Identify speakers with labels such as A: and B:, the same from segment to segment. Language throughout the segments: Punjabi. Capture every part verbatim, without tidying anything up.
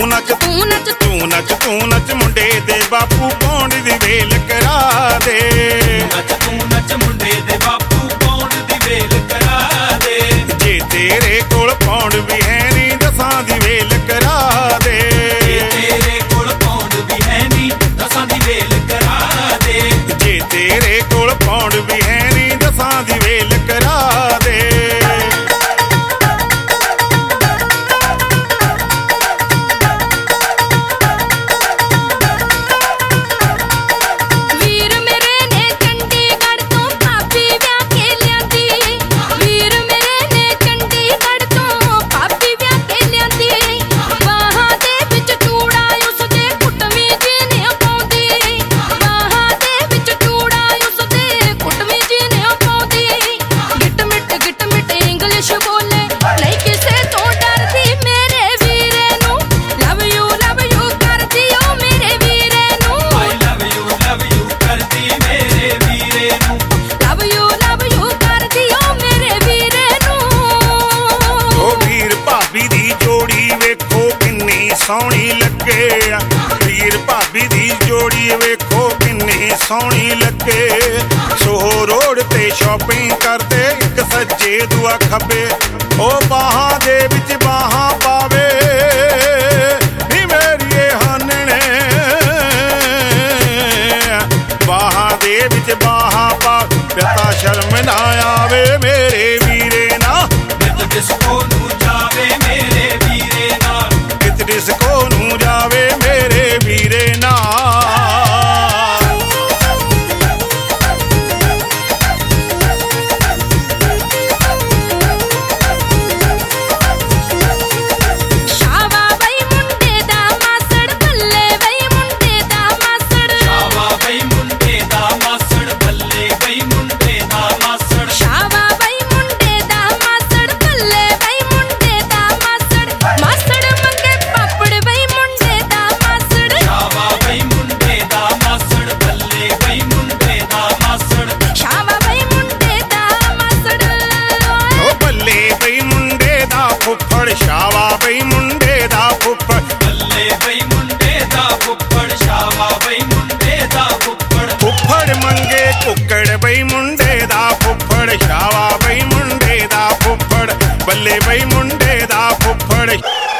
A: ਤੂੰ ਨੱਚ ਤੂੰ ਨੱਚ ਤੂੰ ਨੱਚ ਤੂੰ ਨੱਚ ਮੁੰਡੇ ਦੇ ਬਾਪੂ ਪੌਂਡ ਦੀ ਵੇਲ ਕਰਾ ਦੇ।
B: ਨੱਚ ਤੂੰ ਨੱਚ ਮੁੰਡੇ ਦੇ ਬਾਪੂ ਪੌਂਡ ਦੀ ਵੇਲ ਕਰਾ ਦੇ।
A: ਜੇ ਤੇਰੇ ਕੋਲ ਪੌਂਡ ਵੀ ਹੈ ਨੀ ਦਸਾਂ ਦੀ ਵੇਲ ਕਰਾ ਦੇ।
B: ਜੇ ਤੇਰੇ ਕੋਲ ਪੌਂਡ ਵੀ ਹੈ ਨੀ ਦਸਾਂ ਦੀ ਵੇਲ ਕਰਾ ਦੇ।
A: ਜੇ ਤੇਰੇ ਕੋਲ ਪੌਂਡ ਵੀ ਹੈ ਨੀ ਦਸਾਂ ਦੀ ਵੇਲ ਕਰਾ ਦੇ। ਸੋਹਣੀ ਲੱਗੇ ਆ ਵੀਰ ਭਾਬੀ ਦੀ ਜੋੜੀ ਵੇਖੋ ਕਿੰਨੀ ਸੋਹਣੀ ਲੱਗੇ। ਸੋਹੋ ਰੋਡ ਤੇ ਸ਼ਾਪਿੰਗ ਕਰਦੇ ਇੱਕ ਸੱਜੇ ਦੂਆ ਖੱਬੇ ਉਹ ਬਾਹਾਂ ਦੇ ਵਿੱਚ ਬਾਹਾਂ ਪਾਵੇ ਨੀ ਮੇਰੀਏ ਹਾਨਣੇ ਬਾਹਾਂ ਦੇ ਵਿੱਚ ਬਾਹਾਂ ਪਾ ਪਿਤਾ ਸ਼ਰਮ ਨਾ ਆਵੇ ਮੇਰੇ ਵੀਰੇ ਨਾ।
B: ਨਿਤ ਡਿਸਕੋ ਨੂੰ ਜਾਵੇ ਮੇਰੇ ਵੀਰੇ ਨਾਲ।
A: ਡਿਸਕੋ ਨੂੰ ਜਾਵੇ ਮੇਰੇ ਵੀਰੇ ਨਾਲ।
C: ਸ਼ਾਵਾ ਬਈ ਮੁੰਡੇ ਦਾ ਮਾਸੜ ਬੱਲੇ ਬਈ ਮੁੰਡੇ ਦਾ ਮਾਸੜ।
B: ਸ਼ਾਵਾ ਬਈ ਮੁੰਡੇ ਦਾ ਮਾਸੜ ਬੱਲੇ ਬਈ ਮੁੰਡੇ ਦਾ ਮਾਸੜ।
C: ਸ਼ਾਵਾ ਬਈ ਮੁੰਡੇ ਦਾ ਮਾਸੜ ਬੱਲੇ ਬਈ ਮੁੰਡੇ ਦਾ ਮਾਸੜ। ਮਾਸੜ ਮੰਗੇ ਪਾਪੜ ਬਈ ਮੁੰਡੇ ਦਾ ਮਾਸੜ।
B: ਸ਼ਾਵਾ ਬਈ ਮੁੰਡੇ ਦਾ ਮਾਸੜ ਬੱਲੇ ਬਈ ਮੁੰਡੇ ਦਾ ਮਾਸੜ।
C: ਸ਼ਾਵਾ ਬਈ ਮੁੰਡੇ ਦਾ ਮਾਸੜ
A: ਓ ਬੱਲੇ ਬਈ ਮੁੰਡੇ ਦਾ ਫੁੱਫੜ ਸ਼ਾਵਾ ਬਈ ਮੁੰਡੇ ਦਾ ਫੁੱਫੜ।
B: ਬੱਲੇ ਬਈ ਮੁੰਡੇ ਦਾ ਫੁੱਫੜ ਸ਼ਾਵਾ ਬਈ ਮੁੰਡੇ ਦਾ ਫੁੱਫੜ।
A: ਫੁੱਫੜ ਮੰਗੇ ਕੁੱਕੜ ਬਈ ਮੁੰਡੇ ਦਾ ਫੁੱਫੜ ਸ਼ਾਵਾ ਬਈ ਮੁੰਡੇ ਦਾ ਫੁੱਫੜ। ਬੱਲੇ ਬਈ ਮੁੰਡੇ ਦਾ ਫੁੱਫੜ।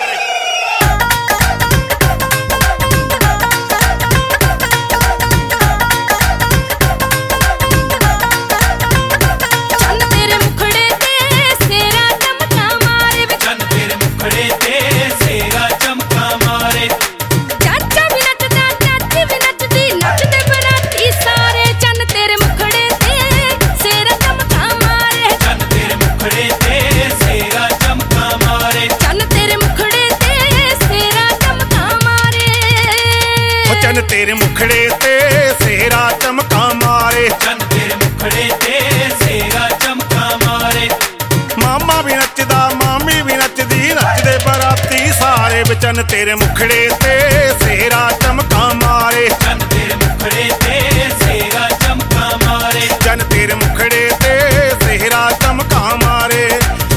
C: ਚੰਨ ਤੇਰੇ ਮੁਖੜੇ ਤੇ ਸੇਰਾ ਚਮਕਾ ਮਾਰੇ ਵੇ।
B: ਚੰਨ ਤੇਰੇ ਮੁਖੜੇ ਤੇ ਸੇਰਾ ਚਮਕਾ ਮਾਰੇ।
C: ਚਾਚਾ ਵੀ ਨੱਚਦਾ ਚਾਚੀ ਵੀ ਨੱਚਦੀ ਨੱਚਦੇ ਬਰਾਤੀ ਸਾਰੇ। ਚੰਨ ਤੇਰੇ ਮੁਖੜੇ ਤੇ ਸੇਰਾ ਚਮਕਾ ਮਾਰੇ।
B: ਚੰਨ ਤੇਰੇ ਮੁਖੜੇ ਤੇ ਸੇਰਾ ਚਮਕਾ ਮਾਰੇ।
C: ਚੰਨ ਤੇਰੇ ਮੁਖੜੇ ਤੇ ਸੇਰਾ ਚਮਕਾ ਮਾਰੇ।
A: ਓ ਚੰਨ ਤੇਰੇ ਮੁਖੜੇ ਤੇ ਸੇਰਾ ਚਮਕਾ ਮਾਰੇ।
B: ਚੰਨ ਤੇਰੇ ਮੁਖੜੇ ਤੇ ਸੇਰਾ ਚਮਕਾ ਮਾਰੇ।
A: ਮਾਮਾ ਵੀ ਨੱਚਦਾ ਮਾਮੀ ਵੀ ਨੱਚਦੀ ਨੱਚਦੇ ਬਰਾਤੀ ਸਾਰੇ। ਚੰਨ ਤੇਰੇ ਮੁਖੜੇ ਤੇ ਸੇਰਾ ਚਮਕਾ ਮਾਰੇ।
B: ਚੰਨ ਤੇਰੇ ਮੁਖੜੇ ਤੇ ਸੇਰਾ ਚਮਕਾ ਮਾਰੇ।
A: ਚੰਨ ਤੇਰੇ ਮੁਖੜੇ ਤੇ ਸੇਰਾ ਚਮਕਾ ਮਾਰੇ।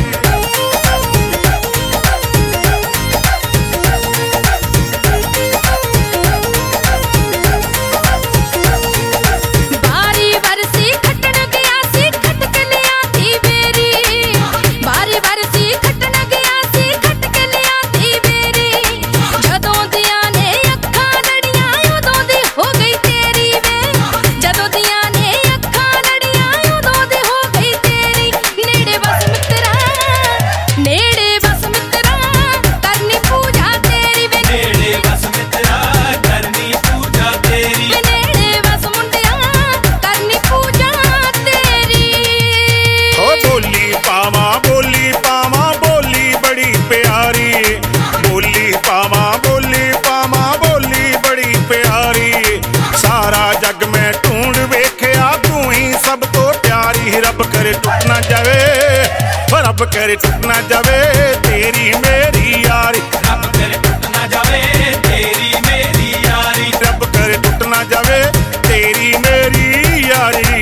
C: ਬਾਰੀ ਵਰਸੀ ਖੱਟਣ ਗਿਆ ਸੀ ਖੱਟ ਕੇ ਲਿਆਤੀ ਮੇਰੀ। ਬਾਰੀ ਵਰਸੀ ਖੱਟਣ ਗਿਆ ਸੀ ਖੱਟ ਕੇ ਲਿਆਤੀ ਮੇਰੀ। ਜਦੋਂ ਦੀਆਂ ਨੇ ਅੱਖਾਂ ਲੜੀਆਂ ਉਦੋਂ ਦੀ ਹੋ ਗਈ ਤੇਰੀ ਵੇ। ਜਦੋਂ ਦੀਆਂ ਨੇ ਅੱਖਾਂ ਲੜੀਆਂ ਉਦੋਂ ਦੀ ਹੋ ਗਈ ਤੇਰੀ। ਨੇੜੇ ਬਸ ਮਿੱਤਰਾ ਨੇੜੇ ਬਸ ਮਿੱਤਰਾ ਕਰਨੀ ਪੂਜਾ ਤੇਰੀ ਵੇ।
B: ਨੇੜੇ ਬਸ ਮਿੱਤਰਾ ਕਰਨੀ ਪੂਜਾ ਤੇਰੀ।
C: ਨੇੜੇ ਬਸ ਮੁੰਡਿਆ ਕਰਨੀ ਪੂਜਾ ਤੇਰੀ।
A: ਓ ਬੋਲੀ ਪਾਵਾਂ ਬੋਲੀ ਪਾਵਾਂ ਬੋਲੀ ਬੜੀ ਪਿਆਰੀ। ਬੋਲੀ ਪਾਵਾਂ ਬੋਲੀ ਪਾਵਾਂ ਬੋਲੀ ਬੜੀ ਪਿਆਰੀ। ਸਾਰਾ ਜੱਗ ਮੈਂ ਢੂੰਡ ਵੇਖਿਆ ਤੂੰ ਹੀ ਸਭ ਤੋਂ ਪਿਆਰੀ। ਰੱਬ ਕਰੇ ਟੁੱਟ ਨਾ ਜਾਵੇ ਰੱਬ ਕਰੇ ਟੁੱਟ ਨਾ ਜਾਵੇ ਤੇਰੀ ਮੇਰੀ ਯਾਰੀ।
B: ਰੱਬ ਕਰੇ ਟੁੱਟ ਨਾ ਜਾਵੇ ਤੇਰੀ ਮੇਰੀ ਯਾਰੀ।
A: ਰੱਬ ਕਰੇ ਟੁੱਟ ਨਾ ਜਾਵੇ ਤੇਰੀ ਮੇਰੀ ਯਾਰੀ।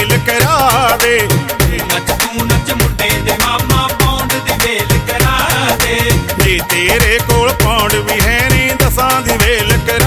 A: ਵੇਲ ਕਰਾ ਦੇ।
B: ਨੱਚ ਤੂੰ ਨੱਚ ਮੁੰਡੇ ਦੇ ਮਾਮਾ ਪੌਂਡ ਦੀ ਵੇਲ ਕਰਾ ਦੇ।
A: ਜੇ ਤੇਰੇ ਕੋਲ ਪੌਂਡ ਵੀ ਹੈ ਨੀ ਦਸਾਂ ਦੀ ਵੇਲ ਕਰਾ